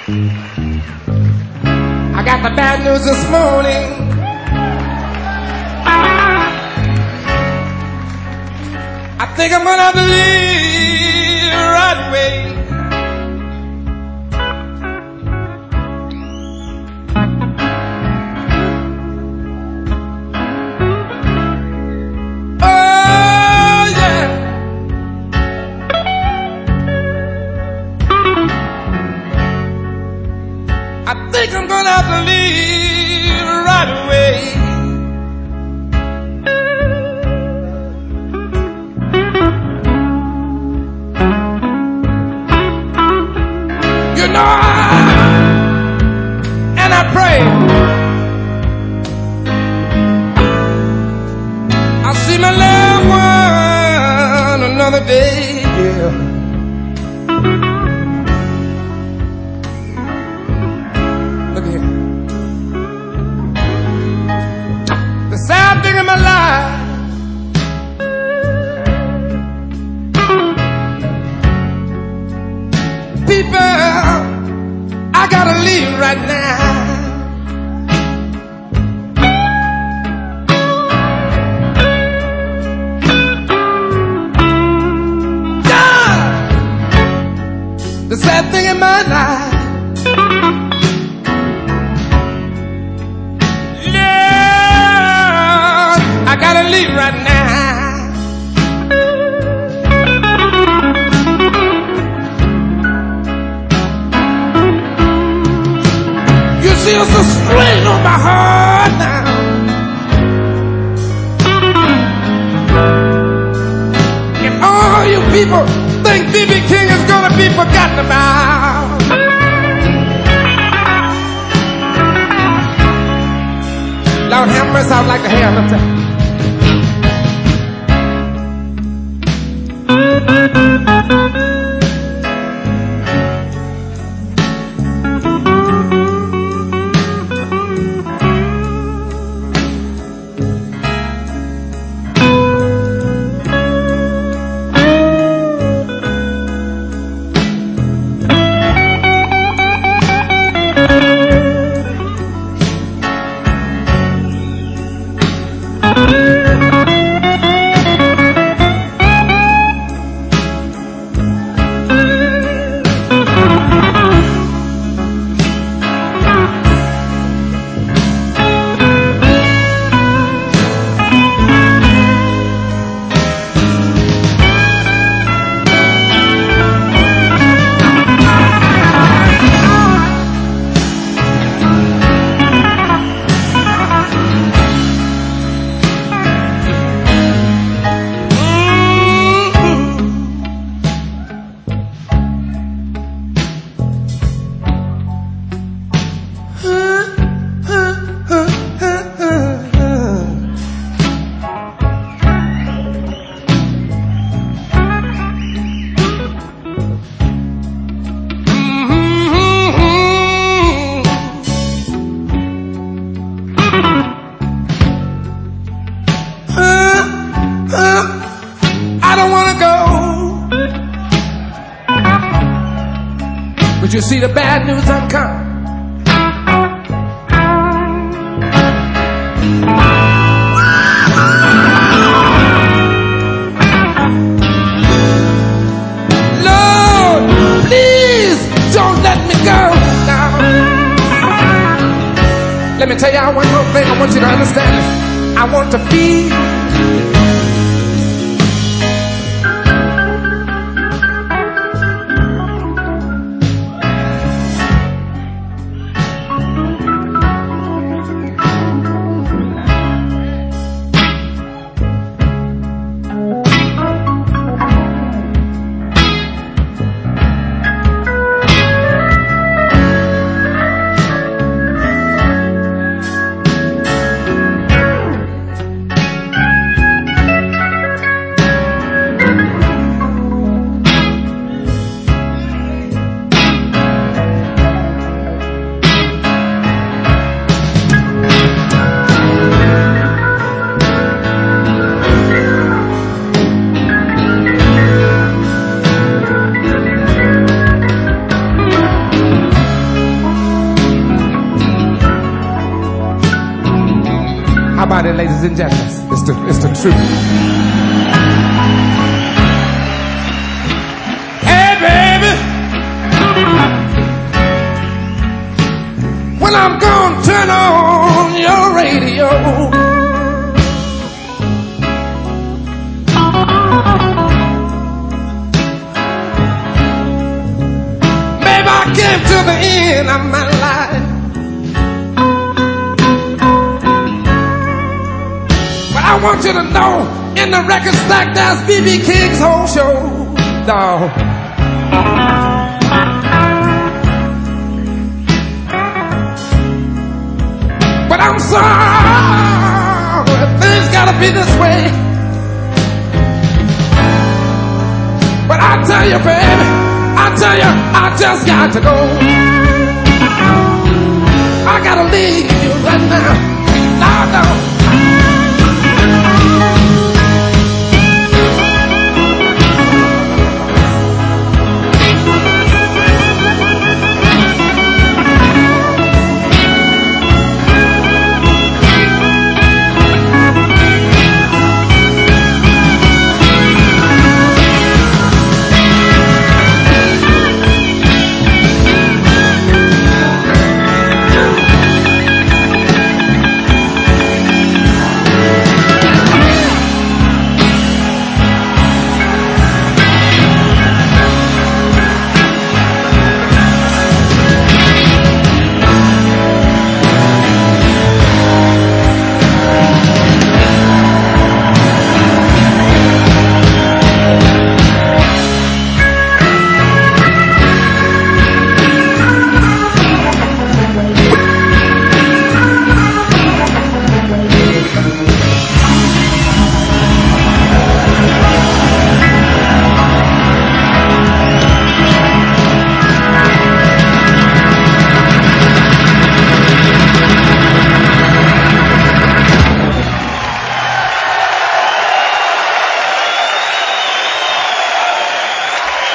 I got the bad news this morning. I think I'm gonna have to leave right away. Oh yeah, I think I'm gonna have to leave right away. You know, and I pray I'll see my loved one another day. Yeah. Look here. The sad thing in my life, people, I gotta leave right now. The sad thing in my life, yeah, I gotta leave right now. You see, it's a strain on my heart now. And all you people think B.B. King is gonna be forgotten about. Lord have mercy, I'd like to have them time. I don't wanna go, but you see the bad news I'm coming. Lord, please don't let me go now. Let me tell y'all one more thing I want you to understand. I want to feed. How about it, ladies and gentlemen? It's the truth. Hey, baby, when I'm gonna turn on your radio, baby, I came to the end of my life. I want you to know, in the record stack, that's B.B. King's whole show, dawg. But I'm sorry, things gotta be this way. But I tell you, baby, I tell you, I just got to go. I gotta leave you right now. No, no.